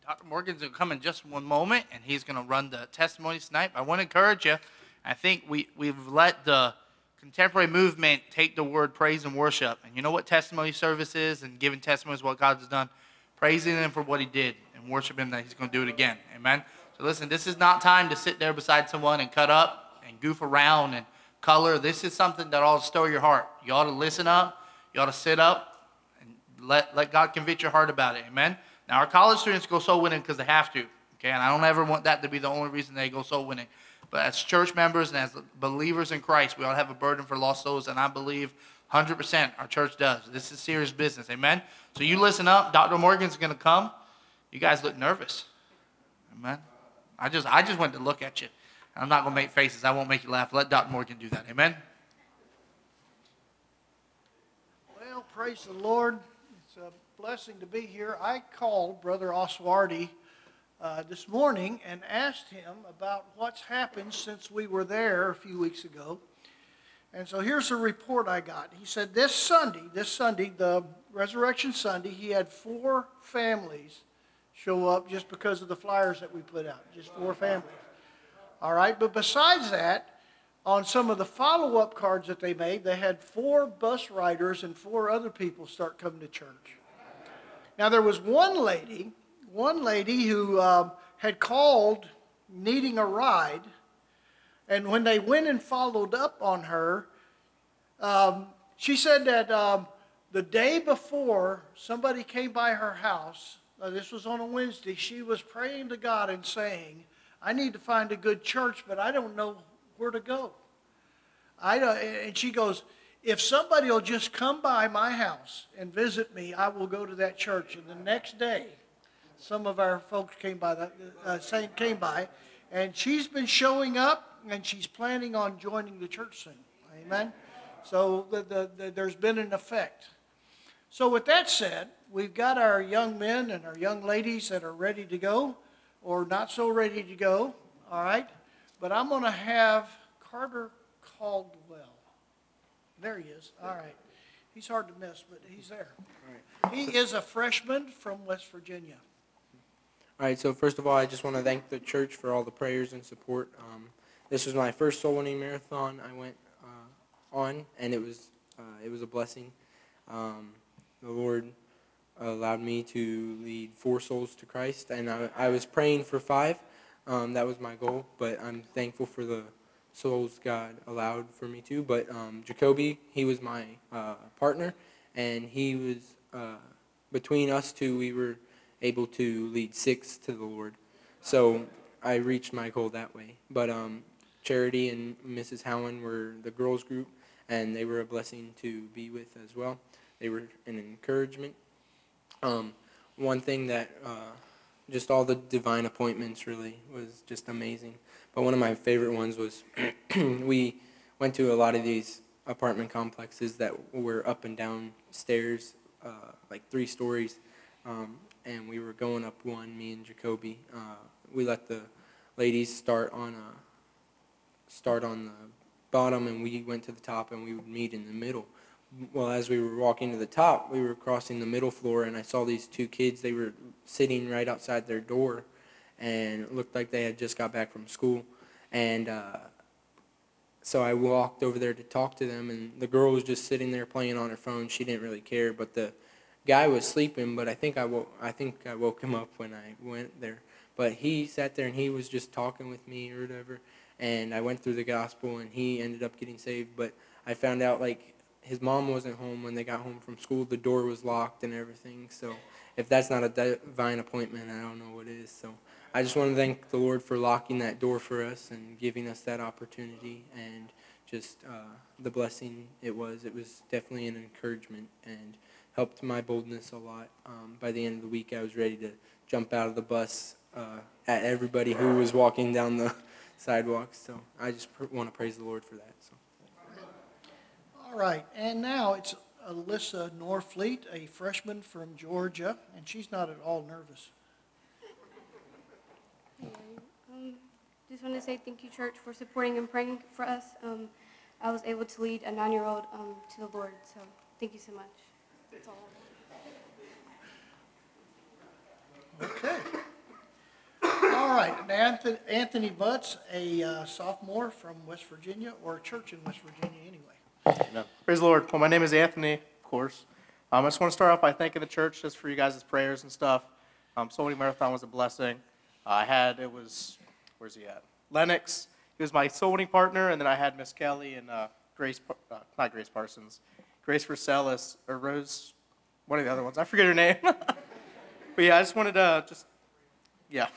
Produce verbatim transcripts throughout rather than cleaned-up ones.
Doctor Morgan's going to come in just one moment, and he's going to run the testimonies tonight. I want to encourage you. I think we, we've let the contemporary movement take the word praise and worship. And you know what testimony service is, and giving testimonies of what God has done? Praising him for what he did and worship him that he's going to do it again. Amen? So listen, this is not time to sit there beside someone and cut up and goof around and color. This is something that ought to stir your heart. You ought to listen up. You ought to sit up and let, let God convict your heart about it. Amen? Now, our college students go soul winning because they have to. Okay, and I don't ever want that to be the only reason they go soul winning. But as church members and as believers in Christ, we all have a burden for lost souls, and I believe one hundred percent our church does. This is serious business, amen? So you listen up. Doctor Morgan's going to come. You guys look nervous, amen? I just I just went to look at you. I'm not going to make faces. I won't make you laugh. Let Doctor Morgan do that, amen? Well, praise the Lord. It's a blessing to be here. I called Brother Oswardy Uh, this morning and asked him about what's happened since we were there a few weeks ago. And so here's a report I got. He said this Sunday, this Sunday, the Resurrection Sunday, he had four families show up just because of the flyers that we put out, just four families. All right, but besides that, on some of the follow-up cards that they made, they had four bus riders and four other people start coming to church. Now there was one lady One lady who um, had called needing a ride, and when they went and followed up on her, um, she said that um, the day before somebody came by her house, uh, this was on a Wednesday, she was praying to God and saying, I need to find a good church, but I don't know where to go. I don't, and she goes, if somebody will just come by my house and visit me, I will go to that church. And the next day, some of our folks came by, that, uh, came by, and she's been showing up, and she's planning on joining the church soon. Amen? So the, the, the, there's been an effect. So with that said, we've got our young men and our young ladies that are ready to go, or not so ready to go, all right? But I'm going to have Carter Caldwell. There he is. All right. He's hard to miss, but he's there. All right. He is a freshman from West Virginia. All right, so first of all, I just want to thank the church for all the prayers and support. Um, this was my first soul winning marathon I went uh, on, and it was uh, it was a blessing. Um, the Lord allowed me to lead four souls to Christ, and I, I was praying for five. Um, that was my goal, but I'm thankful for the souls God allowed for me to. But um, Jacoby, he was my uh, partner, and he was uh, between us two, we were able to lead six to the Lord. So I reached my goal that way. But um, Charity and Missus Howen were the girls group, and they were a blessing to be with as well. They were an encouragement. Um, one thing that, uh, just all the divine appointments really was just amazing. But one of my favorite ones was we went to a lot of these apartment complexes that were up and down stairs, uh, like three stories. Um, and we were going up one, me and Jacoby. Uh, we let the ladies start on a, start on the bottom, and we went to the top, and we would meet in the middle. Well, as we were walking to the top, we were crossing the middle floor, and I saw these two kids. They were sitting right outside their door, and it looked like they had just got back from school. And uh, so I walked over there to talk to them, and the girl was just sitting there playing on her phone. She didn't really care, but the guy was sleeping, but I think I woke, I think I woke him up when I went there. But he sat there and he was just talking with me or whatever, and I went through the gospel, and he ended up getting saved. But I found out, like, his mom wasn't home when they got home from school. The door was locked and everything. So if that's not a divine appointment, I don't know what is. So I just want to thank the Lord for locking that door for us and giving us that opportunity, and just uh, the blessing it was. It was definitely an encouragement and helped my boldness a lot. Um, by the end of the week, I was ready to jump out of the bus uh, at everybody who was walking down the sidewalks. So I just pr- want to praise the Lord for that. So. All right, and now it's Alyssa Norfleet, a freshman from Georgia, and she's not at all nervous. Um, just want to say thank you, church, for supporting and praying for us. Um, I was able to lead a nine-year-old um, to the Lord, so thank you so much. That's all. Okay. Anthony, Anthony Butts, a uh, sophomore from West Virginia, or a church in West Virginia anyway. Amen. Praise the Lord. Well, my name is Anthony, of course. Um, I just want to start off by thanking the church just for you guys' prayers and stuff. Um, Soul Winning Marathon was a blessing. Uh, I had, it was, where's he at? Lennox. He was my soul winning partner, and then I had Miss Kelly and uh, Grace, uh, not Grace Parsons, Grace Versailles, or Rose, one of the other ones. I forget her name. But yeah, I just wanted to just, yeah.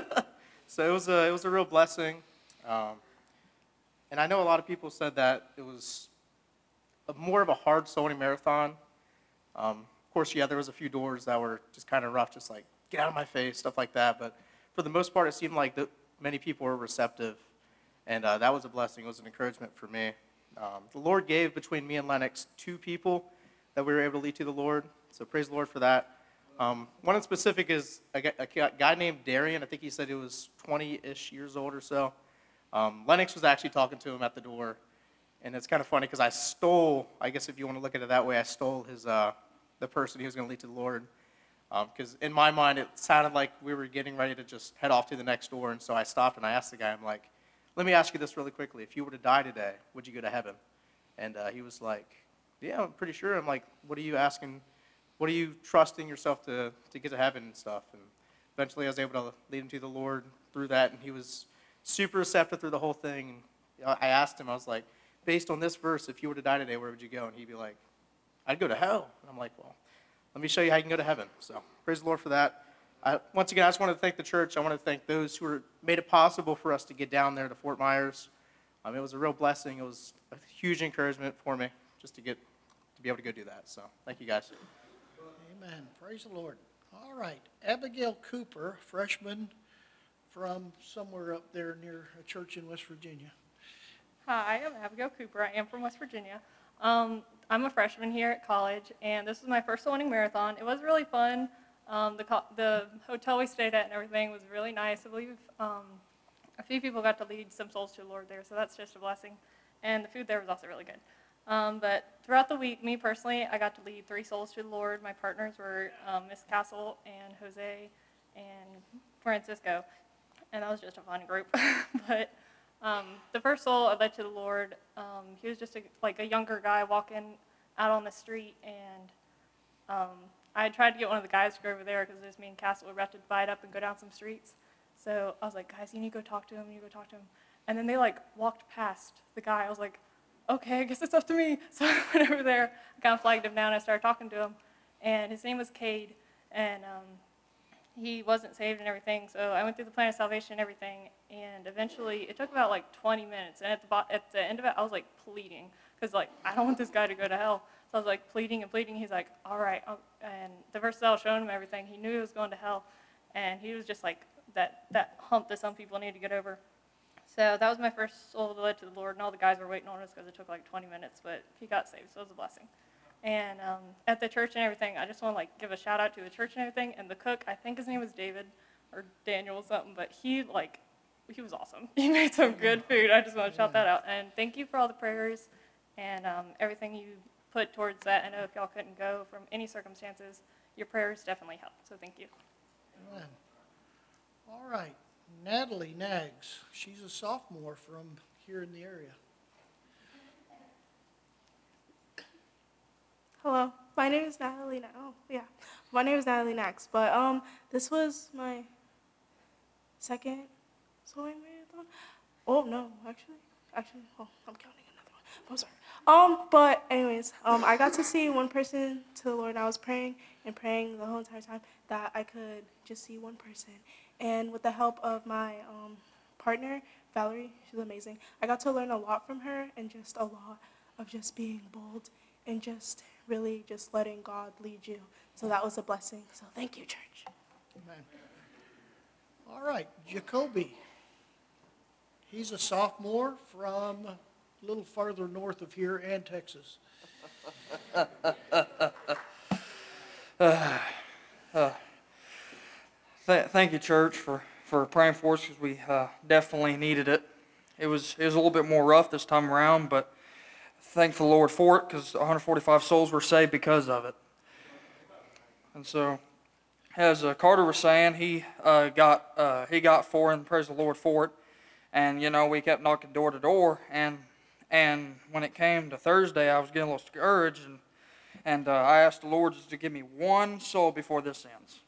So it was a, it was a real blessing. Um, and I know a lot of people said that it was a, more of a hard soul winning marathon. Um, of course, yeah, there was a few doors that were just kind of rough, just like, get out of my face, stuff like that. But for the most part, it seemed like the, many people were receptive. And uh, that was a blessing. It was an encouragement for me. Um, the Lord gave between me and Lennox two people that we were able to lead to the Lord. So praise the Lord for that. Um, one in specific is a, a guy named Darian. I think he said he was twenty-ish years old or so. Um, Lennox was actually talking to him at the door. And it's kind of funny because I stole, I guess if you want to look at it that way, I stole his uh, the person he was going to lead to the Lord. Because um, in my mind, it sounded like we were getting ready to just head off to the next door. And so I stopped and I asked the guy, I'm like, let me ask you this really quickly. If you were to die today, would you go to heaven? And uh, he was like, yeah, I'm pretty sure. I'm like, what are you asking? What are you trusting yourself to, to get to heaven and stuff? And eventually I was able to lead him to the Lord through that. And he was super receptive through the whole thing. And I asked him, I was like, based on this verse, if you were to die today, where would you go? And he'd be like, I'd go to hell. And I'm like, well, let me show you how you can go to heaven. So praise the Lord for that. I, once again, I just want to thank the church. I want to thank those who were, made it possible for us to get down there to Fort Myers. Um, it was a real blessing. It was a huge encouragement for me just to get to be able to go do that. So thank you guys. Amen. Praise the Lord. All right. Abigail Cooper, freshman from somewhere up there near a church in West Virginia. Hi, I'm Abigail Cooper. I am from West Virginia. Um, I'm a freshman here at college, and this was my first soul winning marathon. It was really fun. Um, the, co- the hotel we stayed at and everything was really nice. I believe um, a few people got to lead some souls to the Lord there, so that's just a blessing. And the food there was also really good. Um, but throughout the week, me personally, I got to lead three souls to the Lord. My partners were um, Miss Castle and Jose and Francisco, and that was just a fun group. But um, the first soul I led to the Lord, um, he was just a, like a younger guy walking out on the street, and um, I tried to get one of the guys to go over there because just me and Castle were about to divide up and go down some streets. So I was like, guys, you need to go talk to him, you need to go talk to him. And then they like walked past the guy. I was like, okay, I guess it's up to me. So I went over there, I kind of flagged him down, and I started talking to him. And his name was Cade, and um, he wasn't saved and everything. So I went through the plan of salvation and everything, and eventually it took about like twenty minutes. And at the, bo- at the end of it, I was like pleading, because like, I don't want this guy to go to hell. So I was like pleading and pleading. He's like, all right. I'll, and the verse that I was showing him everything, he knew he was going to hell. And he was just like that, that hump that some people need to get over. So that was my first soul that led to the Lord, and all the guys were waiting on us because it took like twenty minutes, but he got saved, so it was a blessing. And um, at the church and everything, I just want to like give a shout out to the church and everything, and the cook, I think his name was David or Daniel or something, but he like, he was awesome. He made some good food. I just want to shout that out. And thank you for all the prayers and um, everything you put towards that. I know if y'all couldn't go from any circumstances, your prayers definitely helped, so thank you. Amen. All right. Natalie Nags. She's a sophomore from here in the area. Hello, my name is Natalie. Na- oh, yeah, my name is Natalie Nax. But um, this was my second sewing marathon. Oh no, actually, actually, oh, I'm counting another one. I'm sorry. Um, but anyways, um, I got to see one person to the Lord. I was praying and praying the whole entire time that I could just see one person. And with the help of my um, partner, Valerie, she's amazing. I got to learn a lot from her, and just a lot of just being bold and just really just letting God lead you. So that was a blessing. So thank you, church. Amen. All right. Jacoby. He's a sophomore from a little farther north of here and Texas. Uh, uh, th- thank you, church, for, for praying for us, because we uh, definitely needed it. It was it was a little bit more rough this time around, but thank the Lord for it, because one hundred forty-five souls were saved because of it. And so, as uh, Carter was saying, he uh, got uh, he got four, and praise the Lord for it. And you know, we kept knocking door to door, and and when it came to Thursday, I was getting a little discouraged, and and uh, I asked the Lord just to give me one soul before this ends.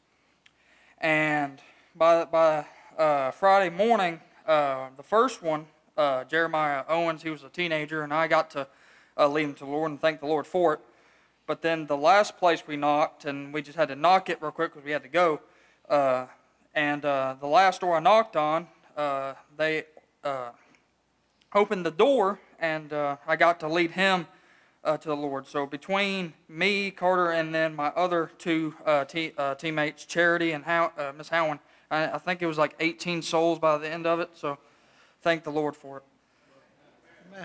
And by by uh, Friday morning, uh, the first one, uh, Jeremiah Owens, he was a teenager, and I got to uh, lead him to the Lord and thank the Lord for it. But then the last place we knocked, and we just had to knock it real quick because we had to go. Uh, and uh, the last door I knocked on, uh, they uh, opened the door, and uh, I got to lead him uh, to the Lord. So between me, Carter, and then my other two uh, te- uh, teammates, Charity and How- uh, Miss Howen, I, I think it was like eighteen souls by the end of it. So thank the Lord for it. Amen.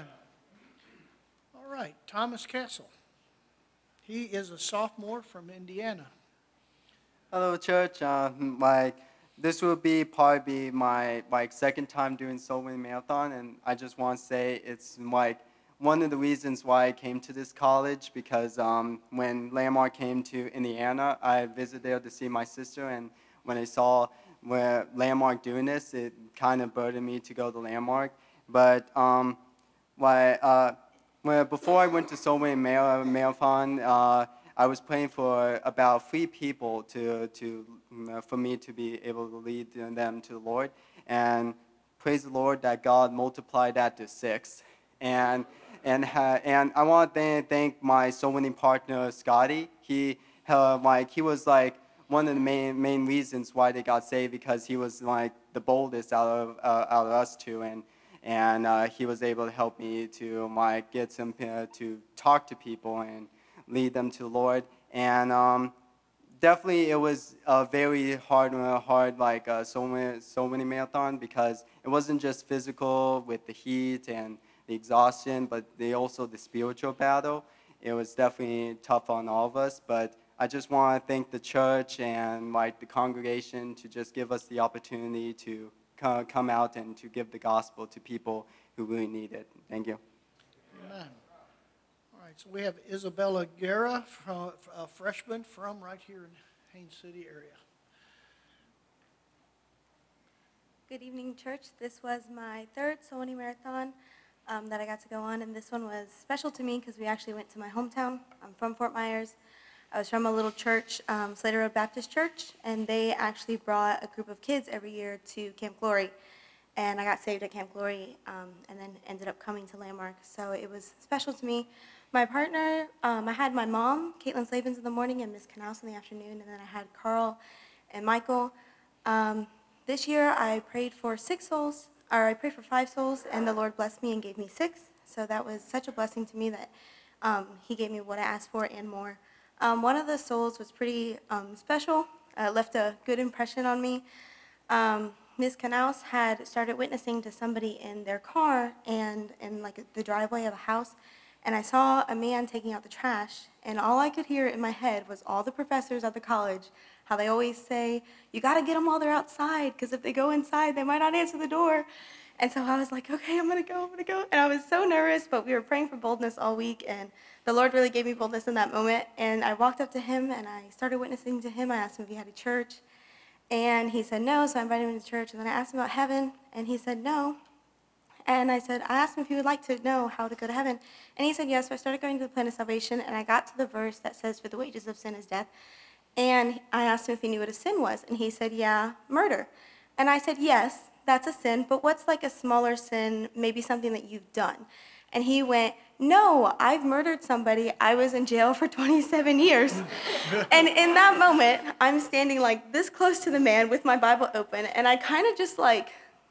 All right, Thomas Castle. He is a sophomore from Indiana. Hello, church. Uh, like, this will be probably my like second time doing Soul Winning Marathon, and I just want to say it's like one of the reasons why I came to this college, because um, when Landmark came to Indiana, I visited there to see my sister, and when I saw where Landmark doing this, it kind of burdened me to go to Landmark. But um, why? Uh, Well, before I went to Soul Winning Marathon, uh, I was praying for about three people to, to, for me to be able to lead them to the Lord. And praise the Lord that God multiplied that to six. And, and, uh, and I want to thank my Soul Winning partner, Scotty. He, uh, like, he was like one of the main, main reasons why they got saved, because he was like the boldest out of, uh, out of us two. And, And uh, he was able to help me to like get some uh, to talk to people and lead them to the Lord. And um, definitely, it was a very hard, uh, hard like uh, so many, so many marathon, because it wasn't just physical with the heat and the exhaustion, but they also the spiritual battle. It was definitely tough on all of us. But I just want to thank the church and like the congregation to just give us the opportunity to come out and to give the gospel to people who really need it. Thank you. Amen. All right, so we have Isabella Guerra, from, a freshman from right here in Haines City area. Good evening, church. This was my third Soul Winning Marathon um, that I got to go on, and this one was special to me because we actually went to my hometown. I'm from Fort Myers. I was from a little church, um, Slater Road Baptist Church, and they actually brought a group of kids every year to Camp Glory. And I got saved at Camp Glory um, and then ended up coming to Landmark. So it was special to me. My partner, um, I had my mom, Caitlin Slavens, in the morning, and Miss Knaus in the afternoon, and then I had Carl and Michael. Um, this year I prayed for six souls, or I prayed for five souls, and the Lord blessed me and gave me six. So that was such a blessing to me that um, he gave me what I asked for and more. Um, one of the souls was pretty um, special, uh, left a good impression on me. Um, Miz Knaus had started witnessing to somebody in their car and in like the driveway of a house, and I saw a man taking out the trash, and all I could hear in my head was all the professors at the college, how they always say, you got to get them while they're outside, because if they go inside, they might not answer the door. And so I was like, okay, I'm going to go, I'm going to go. And I was so nervous, but we were praying for boldness all week, and the Lord really gave me boldness in that moment. And I walked up to him, and I started witnessing to him. I asked him if he had a church, and he said no, so I invited him to church. And then I asked him about heaven, and he said no. And I said, I asked him if he would like to know how to go to heaven. And he said yes, so I started going to the plan of salvation, and I got to the verse that says, for the wages of sin is death. And I asked him if he knew what a sin was, and he said, yeah, murder. And I said, yes, that's a sin, but what's like a smaller sin, maybe something that you've done? And he went, no, I've murdered somebody. I was in jail for twenty-seven years. And in that moment, I'm standing like this close to the man with my Bible open, and I kind of just like,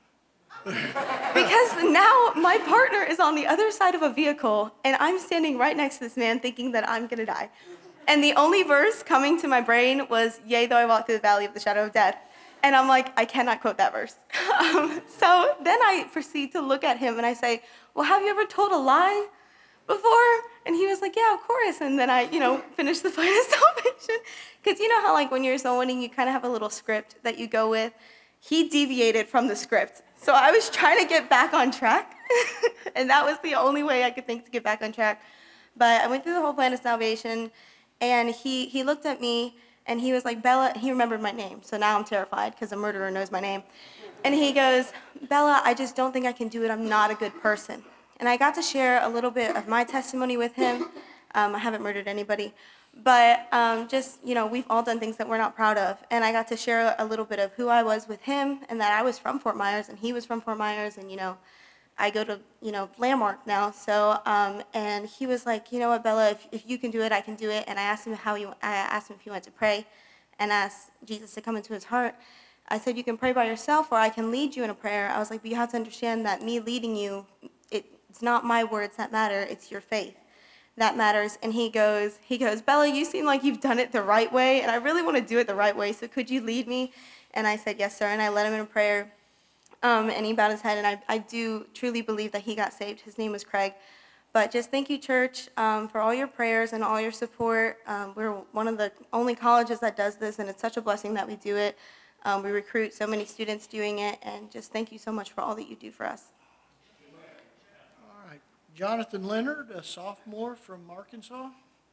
because now my partner is on the other side of a vehicle, and I'm standing right next to this man thinking that I'm going to die. And the only verse coming to my brain was, yea, though I walk through the valley of the shadow of death. And I'm like, I cannot quote that verse. um, so then I proceed to look at him and I say, well, have you ever told a lie before? And he was like, yeah, of course. And then I, you know, finished the plan of salvation. Because you know how like when you're soul winning, you kind of have a little script that you go with? He deviated from the script. So I was trying to get back on track. And that was the only way I could think to get back on track. But I went through the whole plan of salvation, and he, he looked at me, And he was like, Bella, he remembered my name. So now I'm terrified because a murderer knows my name. And he goes, Bella, I just don't think I can do it. I'm not a good person. And I got to share a little bit of my testimony with him. Um, I haven't murdered anybody. But um, just, you know, we've all done things that we're not proud of. And I got to share a little bit of who I was with him and that I was from Fort Myers and he was from Fort Myers. And, you know, I go to, you know, Landmark now. So, um, and he was like, you know what, Bella, if, if you can do it, I can do it. And I asked him how he, I asked him if he wanted to pray and asked Jesus to come into his heart. I said, you can pray by yourself or I can lead you in a prayer. I was like, but you have to understand that me leading you, it, it's not my words that matter, it's your faith that matters. And he goes, he goes, Bella, you seem like you've done it the right way, and I really want to do it the right way, so could you lead me? And I said, yes, sir, and I led him in a prayer, um, and he bowed his head, and I, I do truly believe that he got saved. His name was Craig. But just thank you, church, um, for all your prayers and all your support. Um, we're one of the only colleges that does this, and it's such a blessing that we do it. Um, we recruit so many students doing it, and just thank you so much for all that you do for us. All right. Jonathan Leonard, a sophomore from Arkansas.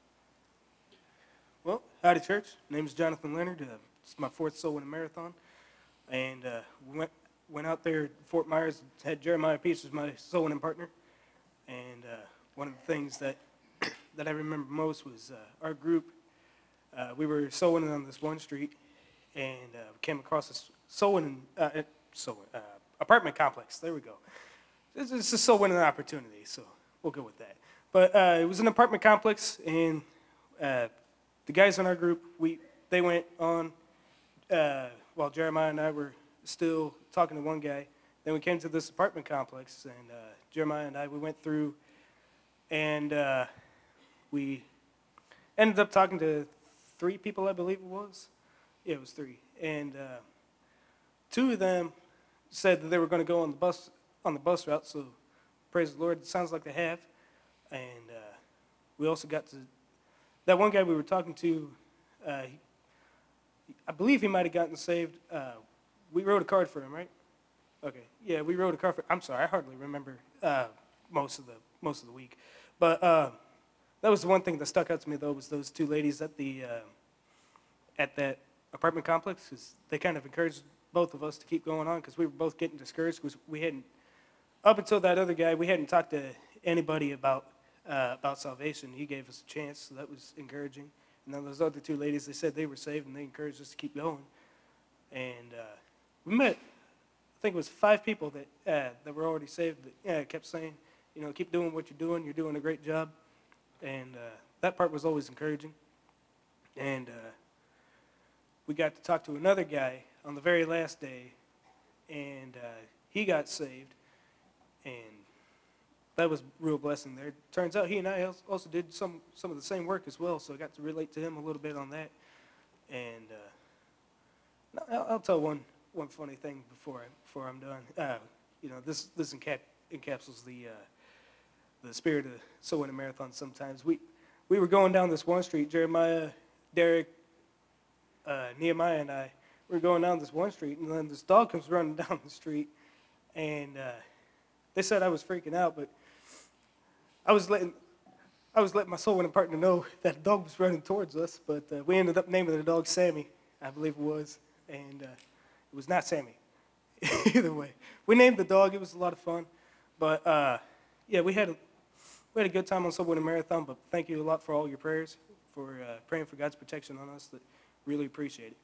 Well, howdy, church. My name is Jonathan Leonard. Uh, it's my fourth soul winning marathon. And uh, we went, went out there to Fort Myers, had Jeremiah Peace as my soul winning partner. And uh, one of the things that that I remember most was uh, our group. Uh, we were soul winning on this one street, and uh, we came across this soul winning, uh, soul, uh, apartment complex. There we go. It's, it's a soul winning opportunity, so we'll go with that. But uh, it was an apartment complex, and uh, the guys in our group, we they went on uh, while Jeremiah and I were still talking to one guy. Then we came to this apartment complex, and uh, Jeremiah and I, we went through, and uh, we ended up talking to three people, I believe it was. Yeah, it was three. And uh, two of them said that they were going to go on the bus on the bus route, so praise the Lord, it sounds like they have. And uh, we also got to, that one guy we were talking to, uh, he, I believe he might have gotten saved. Uh, we wrote a card for him, right? Okay, yeah, we wrote a card for, I'm sorry, I hardly remember uh, most of the most of the week. But uh, that was the one thing that stuck out to me, though, was those two ladies at the uh, at that apartment complex, because they kind of encouraged both of us to keep going on, because we were both getting discouraged, because we hadn't, up until that other guy, we hadn't talked to anybody about uh, about salvation. He gave us a chance, so that was encouraging. And then those other two ladies, they said they were saved, and they encouraged us to keep going. And uh, we met, I think it was five people that uh, that were already saved that yeah, kept saying, you know, keep doing what you're doing. You're doing a great job. And uh, that part was always encouraging. And uh, we got to talk to another guy on the very last day, and uh, he got saved. And that was a real blessing there. Turns out he and I also did some, some of the same work as well, so I got to relate to him a little bit on that. And uh, I'll, I'll tell one one funny thing before I, before I'm done. Uh, you know, this this encap, encapsulates the uh, the spirit of soul winning marathon. Sometimes we we were going down this one street. Jeremiah, Derek, uh, Nehemiah, and I we were going down this one street, and then this dog comes running down the street, and uh, they said I was freaking out, but I was letting I was letting my soul winning partner know that the dog was running towards us. But uh, we ended up naming the dog Sammy, I believe it was, and. Uh, It was not Sammy. Either way, we named the dog. It was a lot of fun, but uh, yeah, we had a we had a good time on Soul Winning Marathon. But thank you a lot for all your prayers, for uh, praying for God's protection on us. That really appreciate it.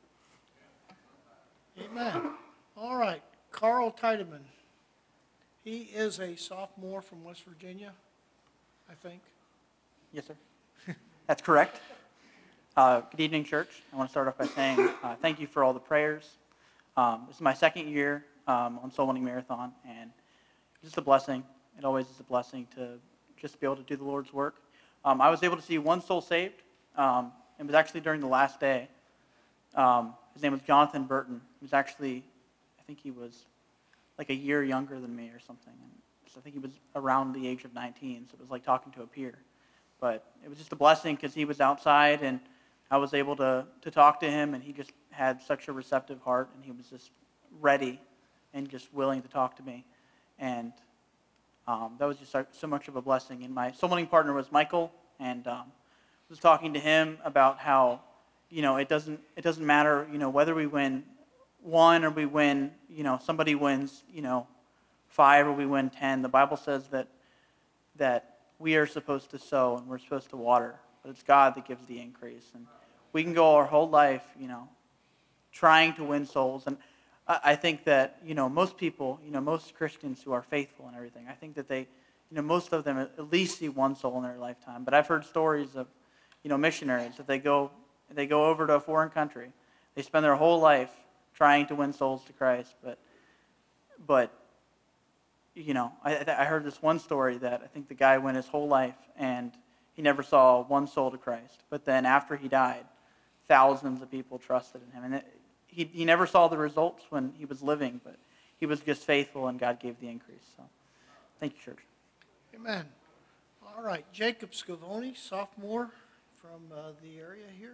Amen. All right, Carl Tiedemann. He is a sophomore from West Virginia, I think. Yes, sir. That's correct. Uh, good evening, church. I want to start off by saying uh, thank you for all the prayers. Um, this is my second year um, on Soul Winning Marathon, and it's just a blessing. It always is a blessing to just be able to do the Lord's work. Um, I was able to see one soul saved. Um, it was actually during the last day. Um, his name was Jonathan Burton. He was actually, I think he was like a year younger than me or something. And so I think he was around the age of nineteen, so it was like talking to a peer. But it was just a blessing because he was outside, and I was able to, to talk to him, and he just had such a receptive heart, and he was just ready and just willing to talk to me. And um, that was just so, so much of a blessing. And my soul winning partner was Michael, and um, I was talking to him about how you know, it doesn't it doesn't matter, you know, whether we win one or we win, you know, somebody wins, you know, five or we win ten. The Bible says that that we are supposed to sow and we're supposed to water, but it's God that gives the increase. And we can go our whole life, you know, trying to win souls. And I, I think that, you know, most people, you know, most Christians who are faithful and everything, I think that they, you know, most of them at least see one soul in their lifetime. But I've heard stories of, you know, missionaries that they go they go over to a foreign country. They spend their whole life trying to win souls to Christ, but but you know, I I heard this one story that I think the guy went his whole life and he never saw one soul to Christ. But then after he died, thousands of people trusted in him, and it, he he never saw the results when he was living, but he was just faithful, and God gave the increase. So, thank you, church. Amen. All right, Jacob Scavone, sophomore from uh, the area here.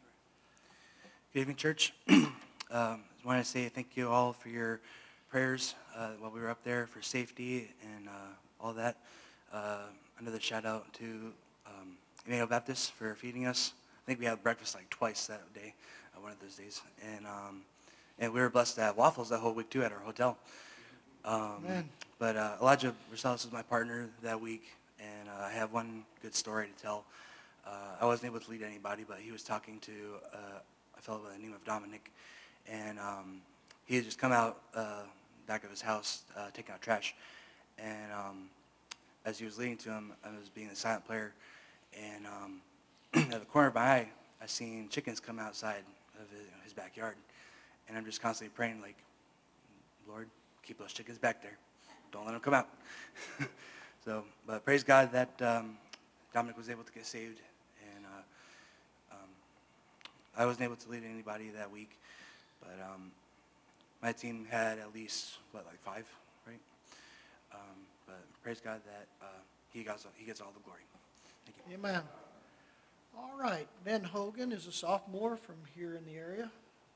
Good evening, church. um, I just want to say thank you all for your prayers uh, while we were up there for safety and uh, all that. Uh, another shout out to um, Emmanuel Baptist for feeding us. I think we had breakfast like twice that day, uh, one of those days. And um, and we were blessed to have waffles that whole week too at our hotel. Um, but uh, Elijah Rosales was my partner that week, and uh, I have one good story to tell. Uh, I wasn't able to lead anybody, but he was talking to uh, a fellow by the name of Dominic, and um, he had just come out uh, back of his house uh, taking out trash, and um, as he was leading to him, I was being a silent player, and um, at the corner of my eye, I seen chickens come outside of his, his backyard, and I'm just constantly praying, like, Lord, keep those chickens back there. Don't let them come out. So, but praise God that um, Dominic was able to get saved, and uh, um, I wasn't able to lead anybody that week, but um, my team had at least, what, like five, right? Um, but praise God that uh, he, got, he gets all the glory. Thank you. Amen. All right, Ben Hogan is a sophomore from here in the area.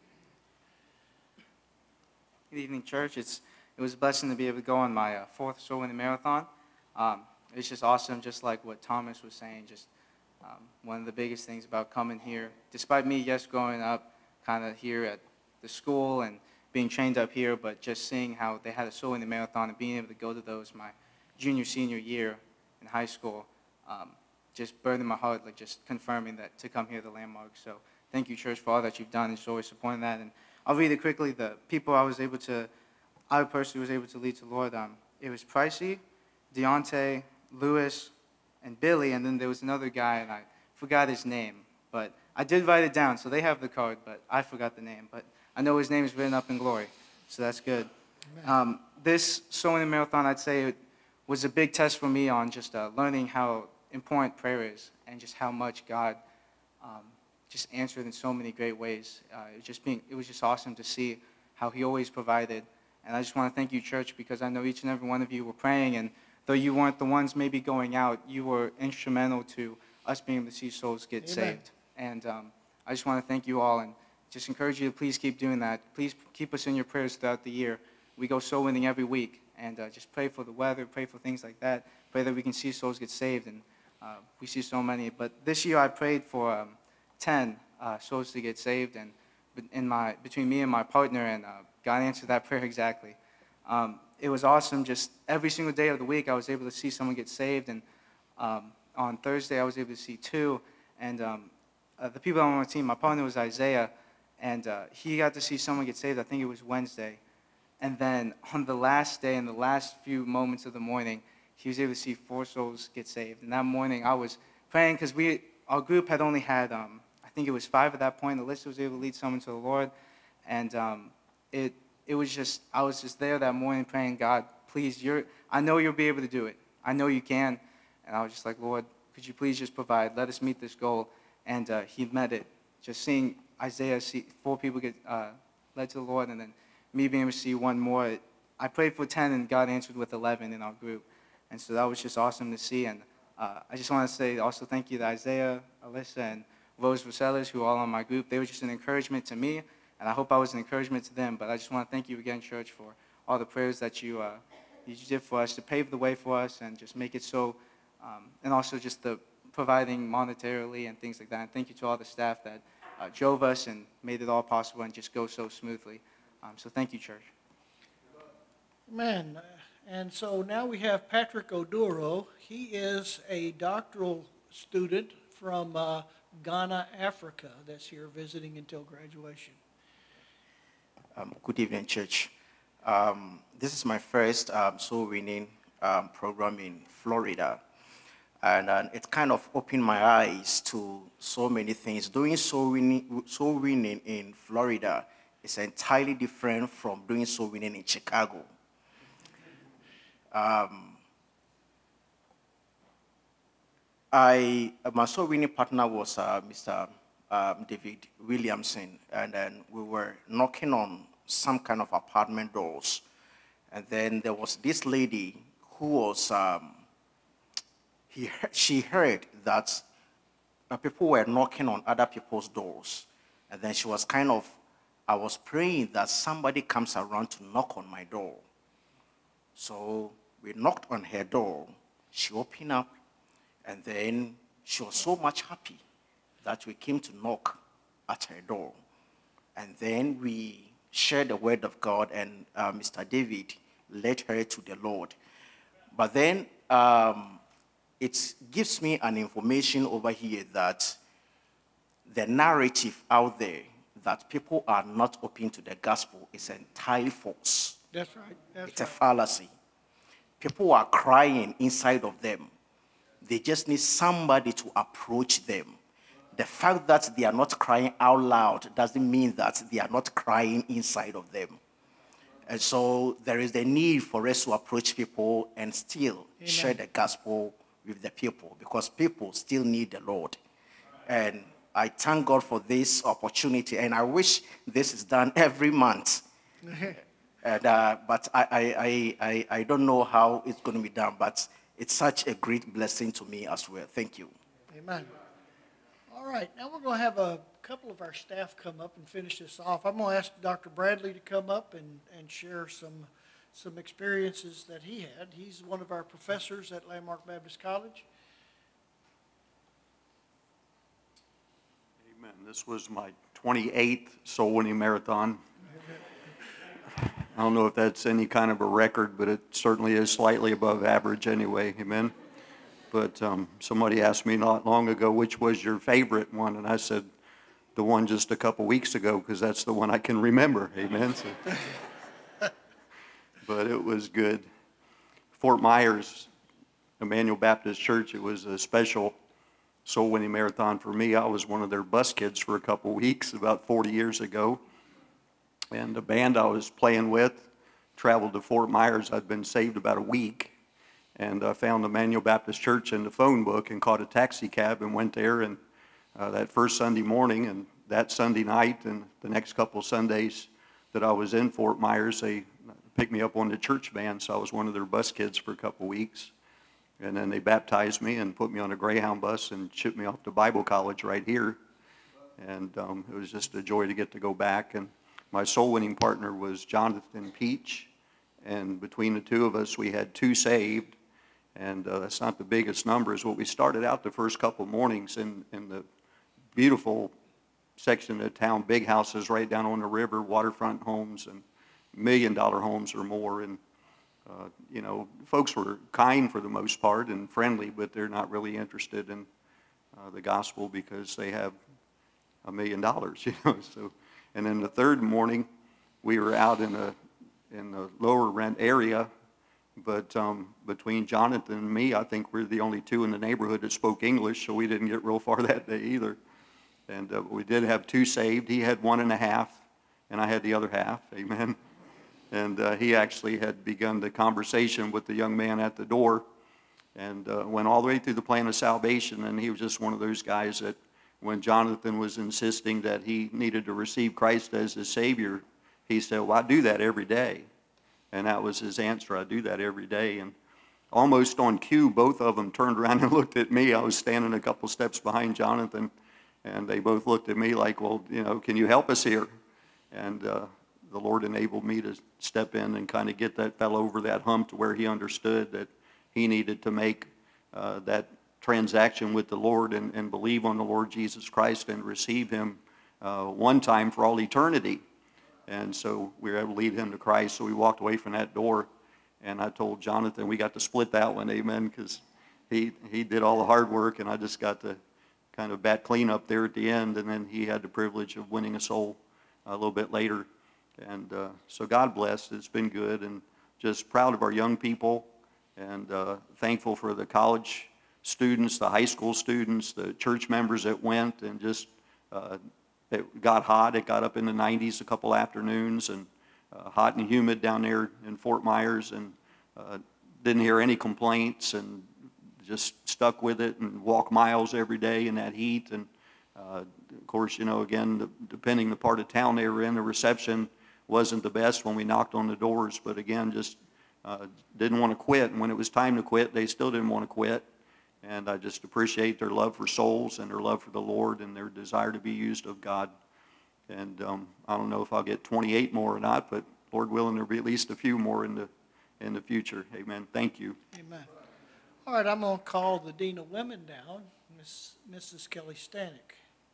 Good evening, church. It's it was a blessing to be able to go on my uh, fourth soul winning marathon. Um, it's just awesome, just like what Thomas was saying. Just um, one of the biggest things about coming here, despite me, yes, growing up kind of here at the school and being trained up here, but just seeing how they had a soul winning marathon and being able to go to those my junior, senior year in high school, um, just burning my heart, like just confirming that to come here to Landmark. So thank you, church, for all that you've done. It's always supporting that. And I'll read it quickly. The people I was able to, I personally was able to lead to the Lord. Um, it was Pricey, Deontay, Lewis, and Billy, and then there was another guy, and I forgot his name. But I did write it down, so they have the card, but I forgot the name. But I know his name is written up in glory, so that's good. Um, this Soul Winning Marathon, I'd say, it was a big test for me on just uh, learning how important prayer is and just how much God um, just answered in so many great ways. Uh, it, just being, it was just awesome to see how he always provided. And I just want to thank you, church, because I know each and every one of you were praying, and though you weren't the ones maybe going out, you were instrumental to us being able to see souls get Amen. saved. And um, I just want to thank you all and just encourage you to please keep doing that. Please keep us in your prayers throughout the year. We go soul winning every week, and uh, just pray for the weather, pray for things like that, pray that we can see souls get saved, and uh, we see so many. But this year I prayed for um, ten uh, souls to get saved, and in my, between me and my partner, and uh, God answered that prayer exactly. Um, it was awesome. Just every single day of the week, I was able to see someone get saved. And um, on Thursday, I was able to see two. And um, uh, the people on my team, my partner was Isaiah, and uh, he got to see someone get saved. I think it was Wednesday. And then on the last day, in the last few moments of the morning, he was able to see four souls get saved. And that morning, I was praying because we, our group had only had, um, I think it was five at that point. Alyssa was able to lead someone to the Lord. And um, it it was just, I was just there that morning praying, God, please, you're, I know you'll be able to do it. I know you can. And I was just like, Lord, could you please just provide? Let us meet this goal. And uh, he met it. Just seeing Isaiah see four people get uh, led to the Lord, and then me being able to see one more. I prayed for ten, and God answered with eleven in our group. And so that was just awesome to see. And uh, I just want to say also thank you to Isaiah, Alyssa, and Rose Rosales, who are all on my group. They were just an encouragement to me, and I hope I was an encouragement to them. But I just want to thank you again, church, for all the prayers that you, uh, you did for us to pave the way for us and just make it so, um, and also just the providing monetarily and things like that. And thank you to all the staff that uh, drove us and made it all possible and just go so smoothly. Um, so thank you, church. Man, and so now we have Patrick Oduro. He is a doctoral student from uh, Ghana, Africa, that's here visiting until graduation. Um, good evening, church. Um, this is my first um, soul winning um, program in Florida. And uh, it kind of opened my eyes to so many things. Doing soul winning, soul winning in Florida is entirely different from doing soul winning in Chicago. Um, I, my soul winning partner was uh, Mister Um, David Williamson, and then we were knocking on some kind of apartment doors. And then there was this lady who was, um, he, she heard that uh, people were knocking on other people's doors. And then she was kind of, I was praying that somebody comes around to knock on my door. So we knocked on her door, she opened up, and then she was so much happy that we came to knock at her door. And then we shared the word of God, and uh, Mister David led her to the Lord. But then um, it gives me an information over here that the narrative out there that people are not open to the gospel is entirely false. That's right. That's It's right. a fallacy. People are crying inside of them. They just need somebody to approach them. The fact that they are not crying out loud doesn't mean that they are not crying inside of them. And so there is the need for us to approach people and still Amen. share the gospel with the people, because people still need the Lord. And I thank God for this opportunity, and I wish this is done every month. And, uh, but I, I, I, I, I don't know how it's going to be done, but it's such a great blessing to me as well. Thank you. Amen. All right, now we're going to have a couple of our staff come up and finish this off. I'm going to ask Doctor Bradley to come up and, and share some, some experiences that he had. He's one of our professors at Landmark Baptist College. Amen. This was my twenty-eighth soul winning marathon. I don't know if that's any kind of a record, but it certainly is slightly above average anyway. Amen. But um, somebody asked me not long ago, which was your favorite one? And I said, the one just a couple weeks ago, because that's the one I can remember. Amen. So, but it was good. Fort Myers, Emmanuel Baptist Church, it was a special soul winning marathon for me. I was one of their bus kids for a couple weeks about forty years ago. And the band I was playing with traveled to Fort Myers. I'd been saved about a week. And I found the Emmanuel Baptist Church in the phone book and caught a taxi cab and went there. And uh, that first Sunday morning and that Sunday night and the next couple of Sundays that I was in Fort Myers, they picked me up on the church van. So I was one of their bus kids for a couple of weeks. And then they baptized me and put me on a Greyhound bus and shipped me off to Bible college right here. And um, it was just a joy to get to go back. And my soul winning partner was Jonathan Peach. And between the two of us, we had two saved. And uh, that's not the biggest numbers. What we started out the first couple mornings in, in the beautiful section of town, big houses right down on the river, waterfront homes, and million dollar homes or more. And, uh, you know, folks were kind for the most part and friendly, but they're not really interested in uh, the gospel because they have a million dollars, you know. So, and then the third morning, we were out in a, in the lower rent area. But um, between Jonathan and me, I think we're the only two in the neighborhood that spoke English, so we didn't get real far that day either. And uh, we did have two saved. He had one and a half, and I had the other half. Amen. And uh, he actually had begun the conversation with the young man at the door and uh, went all the way through the plan of salvation. And he was just one of those guys that when Jonathan was insisting that he needed to receive Christ as his Savior, he said, well, I do that every day. And that was his answer. I do that every day. And almost on cue, both of them turned around and looked at me. I was standing a couple steps behind Jonathan, and they both looked at me like, well, you know, can you help us here? And uh, the Lord enabled me to step in and kind of get that fellow over that hump to where he understood that he needed to make uh, that transaction with the Lord and, and believe on the Lord Jesus Christ and receive him uh, one time for all eternity. And so we were able to lead him to Christ. So we walked away from that door, and I told Jonathan we got to split that one, amen, because he, he did all the hard work, and I just got to kind of bat clean up there at the end, and then he had the privilege of winning a soul a little bit later. And uh, so God bless. It's been good, and just proud of our young people, and uh, thankful for the college students, the high school students, the church members that went, and just uh, it got hot. It got up in the nineties a couple afternoons, and uh, hot and humid down there in Fort Myers, and uh, didn't hear any complaints, and just stuck with it and walk miles every day in that heat. And uh, of course, you know, again, the, depending the part of town they were in, the reception wasn't the best when we knocked on the doors, but again, just uh, didn't want to quit. And when it was time to quit, they still didn't want to quit. And I just appreciate their love for souls and their love for the Lord and their desire to be used of God. And um, I don't know if I'll get twenty-eight more or not, but Lord willing, there'll be at least a few more in the in the future. Amen. Thank you. Amen. All right, I'm going to call the Dean of Women down, Miss Missus Kelly Stanek.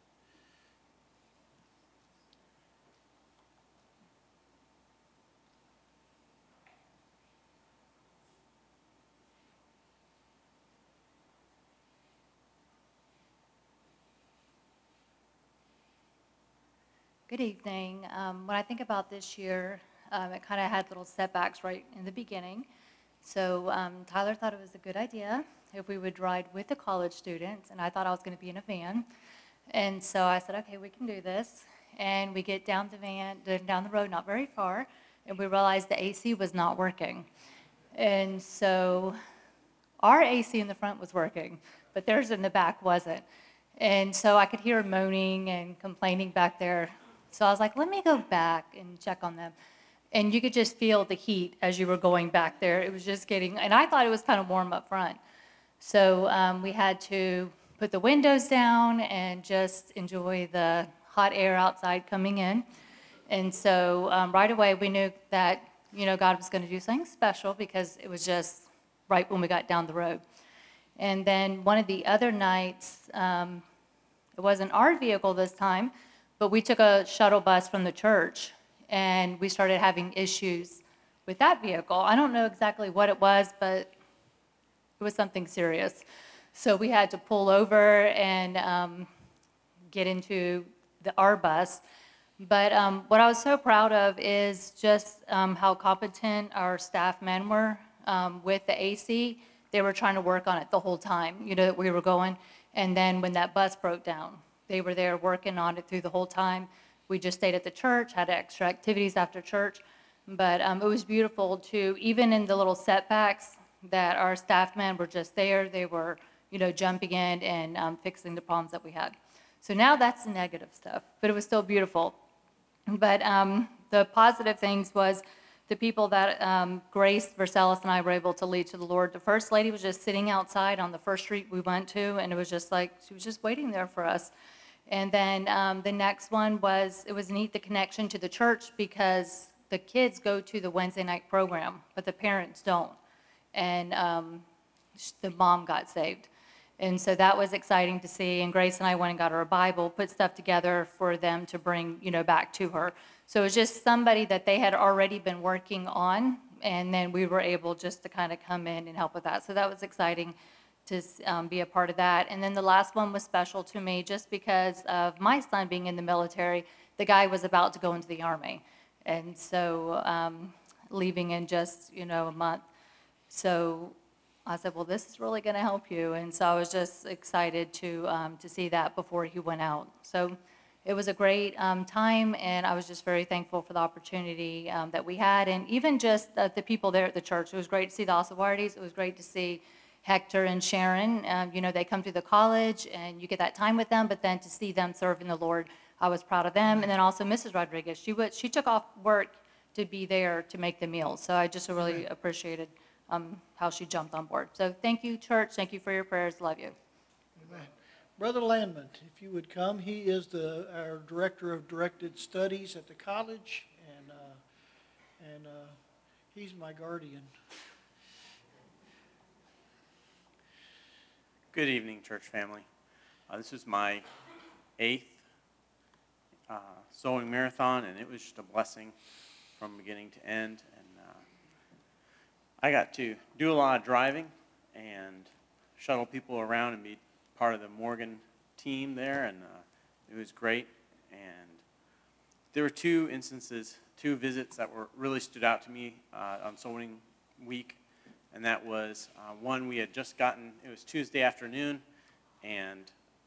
Good evening. Um, when I think about this year, um, it kind of had little setbacks right in the beginning. So um, Tyler thought it was a good idea if we would ride with the college students, and I thought I was going to be in a van. And so I said, okay, we can do this. And we get down the van, down the road, not very far, and we realized the A C was not working. And so our A C in the front was working, but theirs in the back wasn't. And so I could hear moaning and complaining back there. So I was like, let me go back and check on them. And you could just feel the heat as you were going back there. It was just getting, and I thought it was kind of warm up front. So um, we had to put the windows down and just enjoy the hot air outside coming in. And so um, right away we knew that, you know, God was going to do something special because it was just right when we got down the road. And then one of the other nights, um, it wasn't our vehicle this time, but we took a shuttle bus from the church, and we started having issues with that vehicle. I don't know exactly what it was, but it was something serious. So we had to pull over and um, get into the, our bus. But um, what I was so proud of is just um, how competent our staff men were um, with the A C. They were trying to work on it the whole time, you know, that we were going. And then when that bus broke down, they were there working on it through the whole time. We just stayed at the church, had extra activities after church. But um, it was beautiful to, even in the little setbacks, that our staff men were just there. They were, you know, jumping in and um, fixing the problems that we had. So now that's the negative stuff, but it was still beautiful. But um, the positive things was the people that um, Grace Versailles and I were able to lead to the Lord. The first lady was just sitting outside on the first street we went to, and it was just like, she was just waiting there for us. And then um, the next one was, it was neat, the connection to the church, because the kids go to the Wednesday night program, but the parents don't. And um, the mom got saved. And so that was exciting to see. And Grace and I went and got her a Bible, put stuff together for them to bring, you know, back to her. So it was just somebody that they had already been working on, and then we were able just to kind of come in and help with that. So that was exciting to um, be a part of that. And then the last one was special to me just because of my son being in the military. The guy was about to go into the Army, and so um, leaving in just, you know, a month. So I said, well, this is really going to help you. And so I was just excited to um, to see that before he went out. So it was a great um, time, and I was just very thankful for the opportunity um, that we had, and even just uh, the people there at the church. It was great to see the Osawardis. It was great to see Hector and Sharon. Um, you know, they come through the college, and you get that time with them, but then to see them serving the Lord, I was proud of them. And then also Missus Rodriguez. She, was, she took off work to be there to make the meals. So I just really right. appreciated um, how she jumped on board. So thank you, church. Thank you for your prayers. Love you. Amen. Brother Landman, if you would come. He is the our director of directed studies at the college, and uh, and uh, he's my guardian. Good evening, church family. Uh, this is my eighth uh, sewing marathon, and it was just a blessing from beginning to end. And uh, I got to do a lot of driving and shuttle people around and be part of the Morgan team there, and uh, it was great. And there were two instances, two visits that were really stood out to me uh, on sewing week, and that was uh, one we had just gotten. It was Tuesday afternoon, and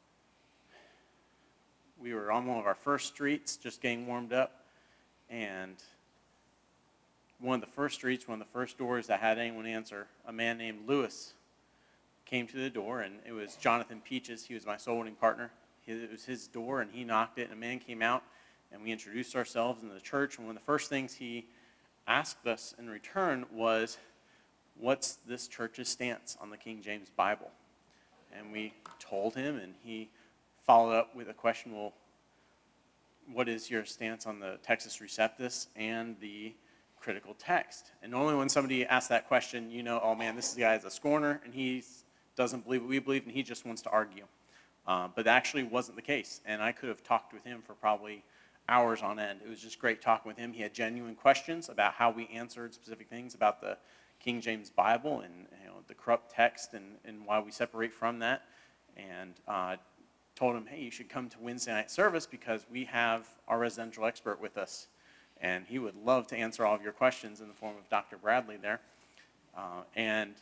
we were on one of our first streets, just getting warmed up, and one of the first streets, one of the first doors that had anyone answer, a man named Lewis came to the door, and it was Jonathan Peaches. He was my soul winning partner. It was his door, and he knocked it, and a man came out, and we introduced ourselves in the church, and one of the first things he asked us in return was, what's this church's stance on the King James Bible? And we told him, and he followed up with a question, well, what is your stance on the Textus Receptus and the critical text? And normally when somebody asks that question, you know, oh man, this guy is a scorner, and he doesn't believe what we believe, and he just wants to argue. Uh, but that actually wasn't the case, and I could have talked with him for probably hours on end. It was just great talking with him. He had genuine questions about how we answered specific things about the King James Bible and, you know, the corrupt text, and, and why we separate from that. And uh, told him, hey, you should come to Wednesday night service because we have our residential expert with us, and he would love to answer all of your questions in the form of Doctor Bradley there. Uh, and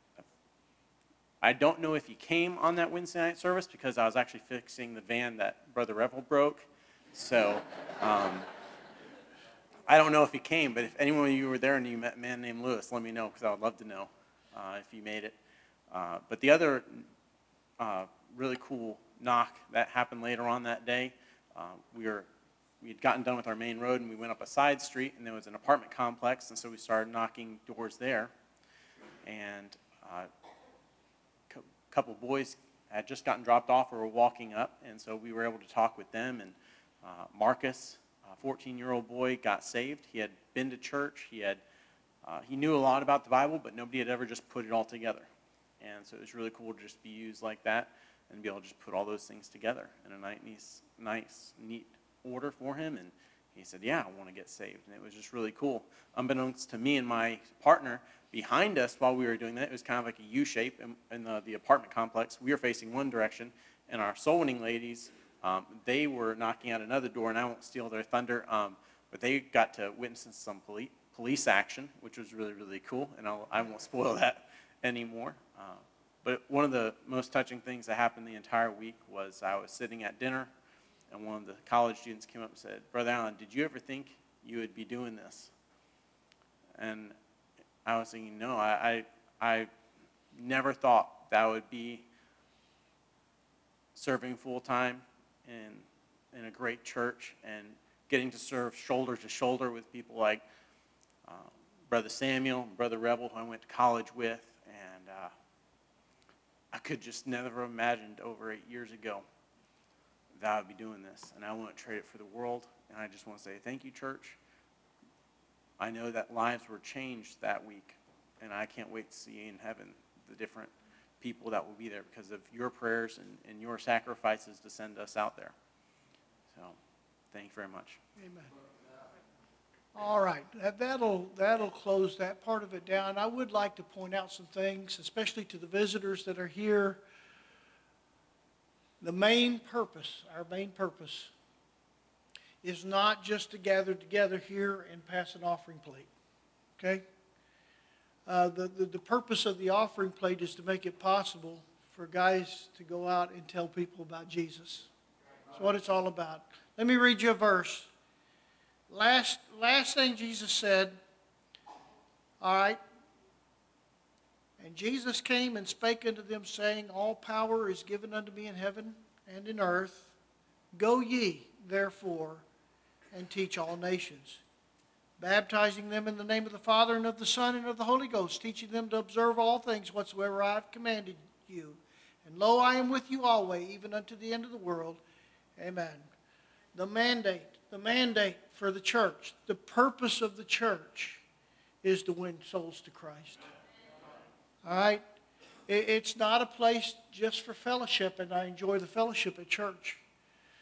I don't know if he came on that Wednesday night service because I was actually fixing the van that Brother Revel broke. So um, I don't know if he came, but if anyone of you were there and you met a man named Lewis, let me know because I would love to know uh, if you made it. Uh, but the other uh, really cool knock that happened later on that day, uh, we were we had gotten done with our main road and we went up a side street, and there was an apartment complex, and so we started knocking doors there. And uh, a couple boys had just gotten dropped off or were walking up, and so we were able to talk with them. And uh, Marcus, a fourteen-year-old boy, got saved. He had been to church. He had uh, he knew a lot about the Bible, but nobody had ever just put it all together. And so it was really cool to just be used like that and be able to just put all those things together in a nice, nice, neat order for him. And he said, yeah, I want to get saved. And it was just really cool. Unbeknownst to me and my partner, behind us while we were doing that, it was kind of like a U shape in, in the, the apartment complex. We were facing one direction, and our soul winning ladies, um, they were knocking at another door, and I won't steal their thunder, um, but they got to witness some police, police action, which was really, really cool, and I'll, I won't spoil that anymore. Uh, but one of the most touching things that happened the entire week was I was sitting at dinner, and one of the college students came up and said, Brother Allen, did you ever think you would be doing this? And I was thinking, no, I, I, I never thought that would be serving full-time in, in a great church and getting to serve shoulder to shoulder with people like uh, Brother Samuel and Brother Revel, who I went to college with. And uh, I could just never have imagined over eight years ago that I would be doing this. And I wouldn't trade it for the world. And I just want to say thank you, church. I know that lives were changed that week, and I can't wait to see in heaven the different people that will be there because of your prayers and, and your sacrifices to send us out there. So, thank you very much. Amen. All right, that, that'll, that'll close that part of it down. I would like to point out some things, especially to the visitors that are here. The main purpose, our main purpose, is not just to gather together here and pass an offering plate, okay? Uh, the, the, the purpose of the offering plate is to make it possible for guys to go out and tell people about Jesus. That's what it's all about. Let me read you a verse. Last, last thing Jesus said, all right, and Jesus came and spake unto them, saying, all power is given unto me in heaven and in earth. Go ye, therefore, and teach all nations, baptizing them in the name of the Father and of the Son and of the Holy Ghost, teaching them to observe all things whatsoever I have commanded you. And lo, I am with you always, even unto the end of the world. Amen. The mandate, the mandate for the church, the purpose of the church is to win souls to Christ. All right? It's not a place just for fellowship, and I enjoy the fellowship at church.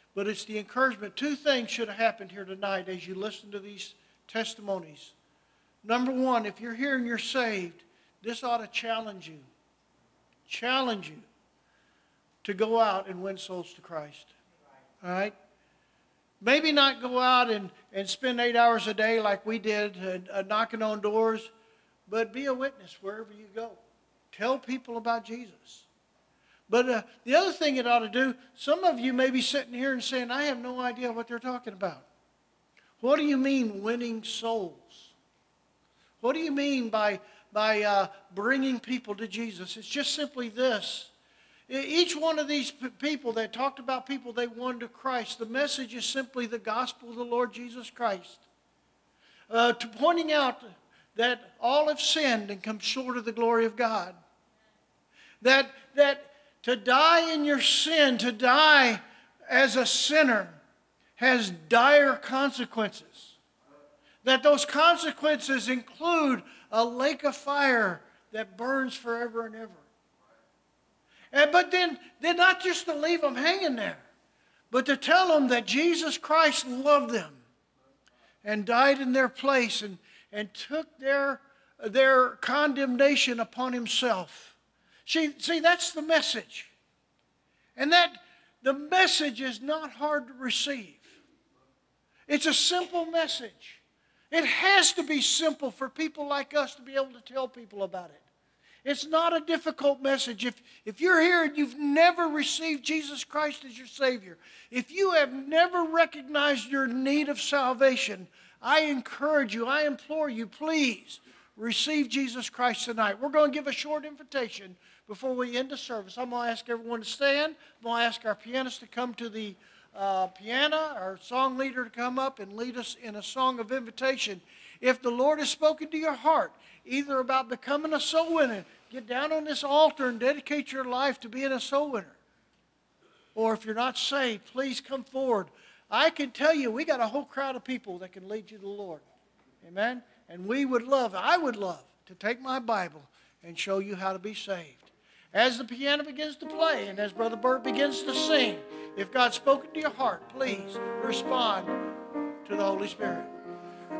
but it's the encouragement. Two things should have happened here tonight as you listen to these testimonies. Number one, if you're here and you're saved, this ought to challenge you. Challenge you to go out and win souls to Christ. All right? Maybe not go out and, and spend eight hours a day like we did, uh, uh, knocking on doors, but be a witness wherever you go. Tell people about Jesus. But uh, the other thing it ought to do, some of you may be sitting here and saying, I have no idea what they're talking about. What do you mean winning souls? What do you mean by, by uh, bringing people to Jesus? It's just simply this. Each one of these p- people that talked about people they won to Christ, the message is simply the gospel of the Lord Jesus Christ. Uh, to pointing out that all have sinned and come short of the glory of God. That, that to die in your sin, to die as a sinner, has dire consequences. That those consequences include a lake of fire that burns forever and ever. And, but then, then not just to leave them hanging there, but to tell them that Jesus Christ loved them and died in their place and, and took their, their condemnation upon himself. See, see, that's the message. And that the message is not hard to receive. It's a simple message. It has to be simple for people like us to be able to tell people about it. It's not a difficult message. If, if you're here and you've never received Jesus Christ as your Savior, if you have never recognized your need of salvation, I encourage you, I implore you, please receive Jesus Christ tonight. We're going to give a short invitation before we end the service. I'm going to ask everyone to stand. I'm going to ask our pianist to come to the uh, piano, our song leader to come up and lead us in a song of invitation. If the Lord has spoken to your heart, either about becoming a soul winner, get down on this altar and dedicate your life to being a soul winner. Or if you're not saved, please come forward. I can tell you, we got a whole crowd of people that can lead you to the Lord. Amen? And we would love, I would love to take my Bible and show you how to be saved. As the piano begins to play and as Brother Bert begins to sing, if God's spoken to your heart, please respond to the Holy Spirit.